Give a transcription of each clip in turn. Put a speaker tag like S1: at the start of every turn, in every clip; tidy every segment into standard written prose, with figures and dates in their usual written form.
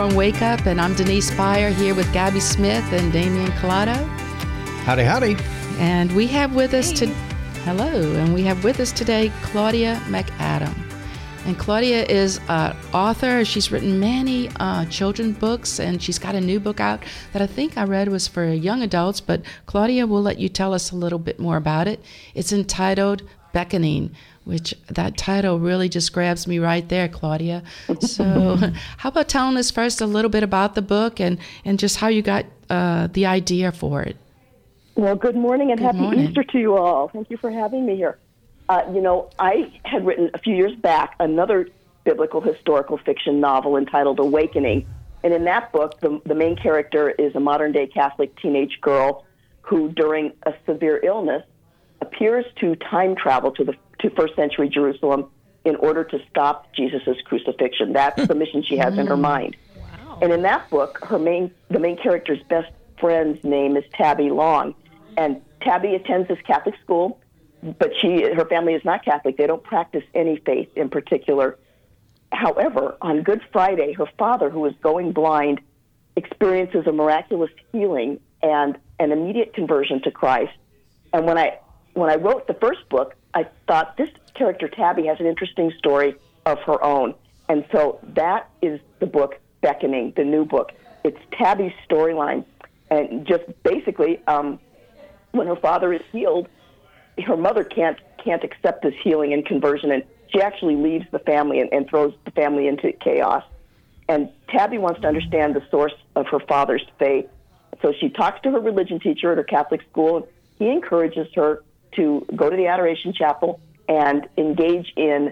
S1: from Wake Up, and I'm Denise Beyer here with Gabby Smith and Damian Collado.
S2: Howdy, howdy.
S1: And we have with us today Claudia McAdam. And Claudia is an author. She's written many children's books, and she's got a new book out that I think I read was for young adults, but Claudia will let you tell us a little bit more about it. It's entitled Beckoning, which that title really just grabs me right there, Claudia. So how about telling us first a little bit about the book and just how you got the idea for it?
S3: Well, good morning and happy Easter to you all. Thank you for having me here. I had written a few years back another biblical historical fiction novel entitled Awakening. And in that book, the main character is a modern-day Catholic teenage girl who, during a severe illness, appears to time travel to first century Jerusalem in order to stop Jesus' crucifixion. That's the mission she has in her mind. Wow. And in that book, the main character's best friend's name is Tabby Long. And Tabby attends this Catholic school, but her family is not Catholic. They don't practice any faith in particular. However, on Good Friday, her father, who is going blind, experiences a miraculous healing and an immediate conversion to Christ. And when I wrote the first book, I thought this character, Tabby, has an interesting story of her own. And so that is the book, Beckoning, the new book. It's Tabby's storyline. And just basically, when her father is healed, her mother can't accept this healing and conversion, and she actually leaves the family and throws the family into chaos. And Tabby wants to understand the source of her father's faith. So she talks to her religion teacher at her Catholic school. He encourages her to go to the Adoration Chapel and engage in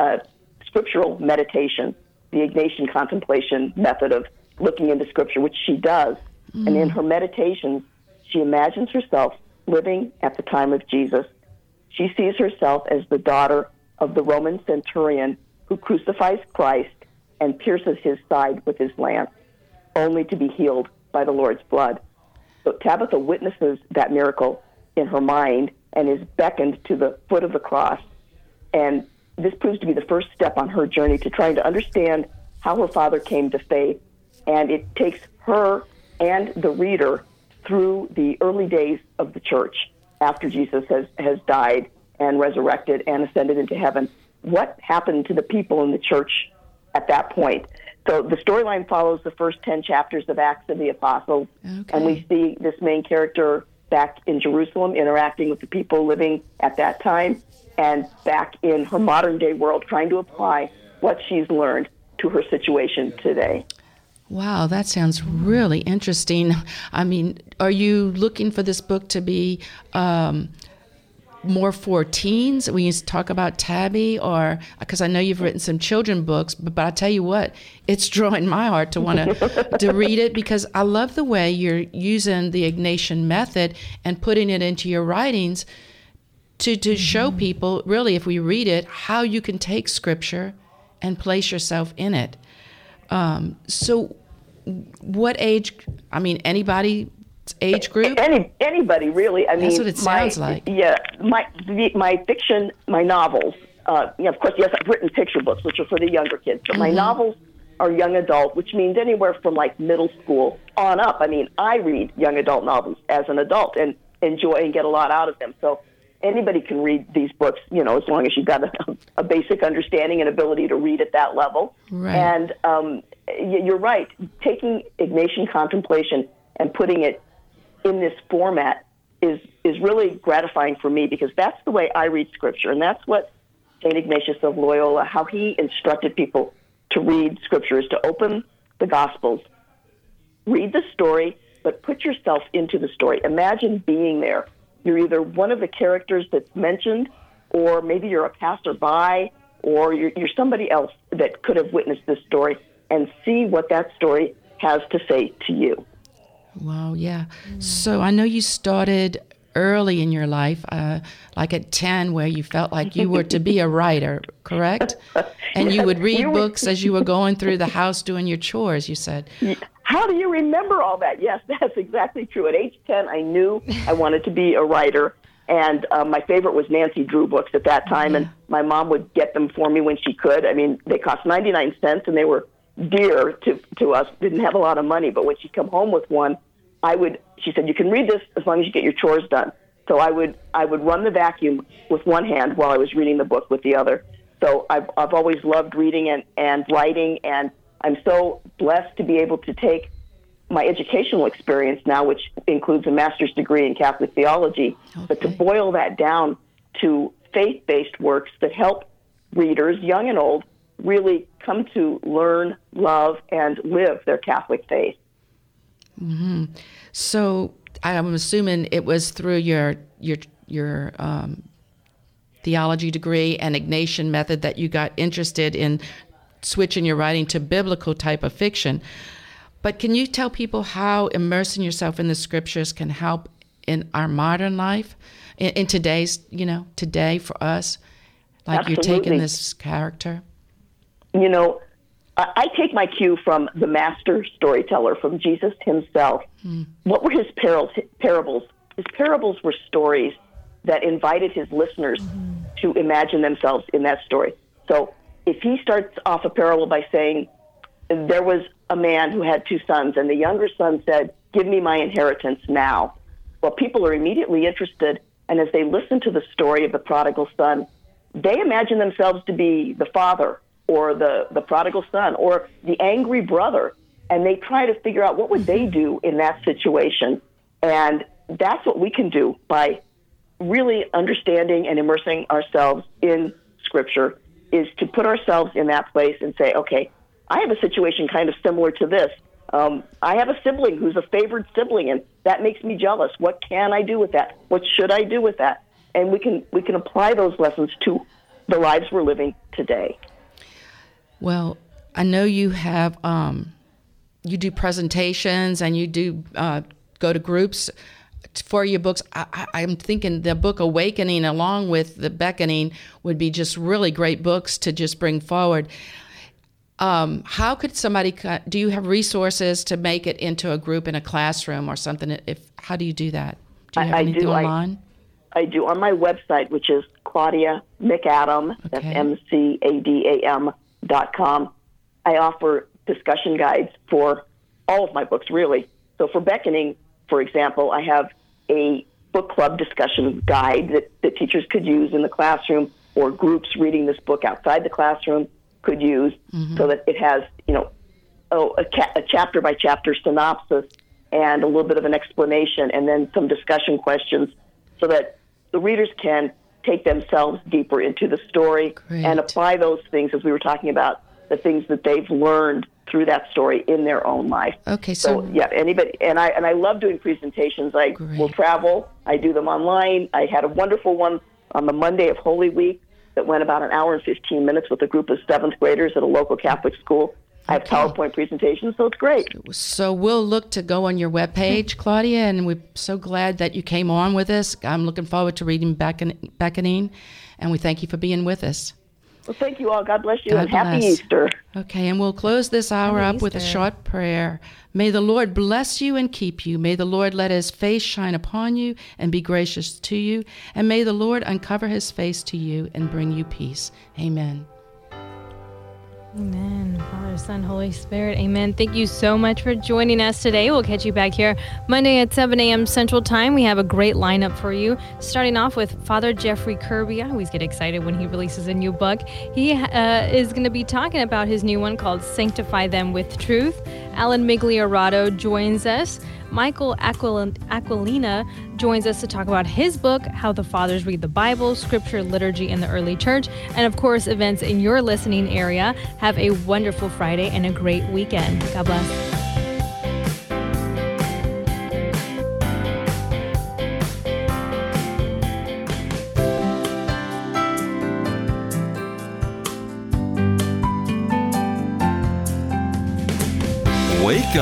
S3: scriptural meditation, the Ignatian contemplation method of looking into Scripture, which she does. And in her meditations, she imagines herself living at the time of Jesus. She sees herself as the daughter of the Roman centurion who crucifies Christ and pierces his side with his lance, only to be healed by the Lord's blood. So Tabitha witnesses that miracle in her mind and is beckoned to the foot of the cross. And this proves to be the first step on her journey to trying to understand how her father came to faith. And it takes her and the reader through the early days of the church after Jesus has died and resurrected and ascended into heaven. What happened to the people in the church at that point? So the storyline follows the first 10 chapters of Acts of the Apostles, and we see this main character back in Jerusalem interacting with the people living at that time, and back in her modern-day world trying to apply what she's learned to her situation today.
S1: Wow, that sounds really interesting. I mean, are you looking for this book to be more for teens when you talk about Tabby, or because I know you've written some children books, but I tell you what, it's drawing my heart to want to read it, because I love the way you're using the Ignatian method and putting it into your writings to show people, really, if we read it, how you can take Scripture and place yourself in it. So what age, I mean, anybody age group?
S3: Anybody, really.
S1: That's what it sounds like.
S3: Yeah, my fiction, my novels, of course, yes, I've written picture books, which are for the younger kids, but my novels are young adult, which means anywhere from like middle school on up. I mean, I read young adult novels as an adult and enjoy and get a lot out of them. So anybody can read these books, as long as you've got a basic understanding and ability to read at that level.
S1: Right.
S3: And you're right. Taking Ignatian contemplation and putting it in this format is really gratifying for me, because that's the way I read Scripture, and that's what St. Ignatius of Loyola, how he instructed people to read Scripture, is to open the Gospels, read the story, but put yourself into the story. Imagine being there. You're either one of the characters that's mentioned, or maybe you're a passerby, or you're somebody else that could have witnessed this story, and see what that story has to say to you.
S1: Wow, yeah. So I know you started early in your life, like at 10, where you felt like you were to be a writer, correct? And you would read books as you were going through the house doing your chores, you said.
S3: How do you remember all that? Yes, that's exactly true. At age 10, I knew I wanted to be a writer, and my favorite was Nancy Drew books at that time, and my mom would get them for me when she could. I mean, they cost 99 cents, and they were dear to us, didn't have a lot of money, but when she'd come home with one, she said, you can read this as long as you get your chores done. So I would run the vacuum with one hand while I was reading the book with the other. So I've always loved reading and writing, and I'm so blessed to be able to take my educational experience now, which includes a master's degree in Catholic theology, but to boil that down to faith-based works that help readers, young and old, really come to learn, love, and live their Catholic faith.
S1: Mm-hmm. So I'm assuming it was through your theology degree and Ignatian method that you got interested in switching your writing to biblical type of fiction. But can you tell people how immersing yourself in the scriptures can help in our modern life, in today's, today for us? Like
S3: Absolutely.
S1: You're taking this character.
S3: I take my cue from the master storyteller, from Jesus himself. What were his parables? His parables were stories that invited his listeners to imagine themselves in that story. So if he starts off a parable by saying, there was a man who had 2 sons, and the younger son said, give me my inheritance now. Well, people are immediately interested, and as they listen to the story of the prodigal son, they imagine themselves to be the father or the prodigal son or the angry brother, and they try to figure out what would they do in that situation. And that's what we can do by really understanding and immersing ourselves in Scripture, is to put ourselves in that place and say, okay, I have a situation kind of similar to this. I have a sibling who's a favored sibling, and that makes me jealous. What can I do with that? What should I do with that? And we can apply those lessons to the lives we're living today. Well,
S1: I know you have you do presentations and you do go to groups for your books. I'm thinking the book Awakening along with The Beckoning would be just really great books to just bring forward. How could somebody, do you have resources to make it into a group in a classroom or something? How do you do that? Do you have anything online?
S3: I do. On my website, which is Claudia McAdam, that's MCADAM.com, I offer discussion guides for all of my books, really. So for Beckoning, for example, I have a book club discussion guide that teachers could use in the classroom, or groups reading this book outside the classroom could use, so that it has, a chapter by chapter synopsis and a little bit of an explanation, and then some discussion questions, so that the readers can take themselves deeper into the story and apply those things, as we were talking about, the things that they've learned through that story in their own life.
S1: Okay,
S3: so yeah, anybody, and I love doing presentations. I will travel. I do them online. I had a wonderful one on the Monday of Holy Week that went about an hour and 15 minutes with a group of 7th graders at a local Catholic school. I have PowerPoint presentations, so it's great.
S1: So we'll look to go on your webpage, Claudia, and we're so glad that you came on with us. I'm looking forward to reading Beckoning, and we thank you for being with us.
S3: Well, thank you all. God bless you, and happy Easter.
S1: Okay, and we'll close this hour up with a short prayer. May the Lord bless you and keep you. May the Lord let his face shine upon you and be gracious to you. And may the Lord uncover his face to you and bring you peace. Amen.
S2: Amen. Father, Son, Holy Spirit. Amen. Thank you so much for joining us today. We'll catch you back here Monday at 7 a.m. Central Time. We have a great lineup for you. Starting off with Father Jeffrey Kirby. I always get excited when he releases a new book. He is going to be talking about his new one called Sanctify Them with Truth. Alan Migliorado joins us. Michael Aquilina joins us to talk about his book, How the Fathers Read the Bible, Scripture, Liturgy in the Early Church, and of course, events in your listening area. Have a wonderful Friday and a great weekend. God bless.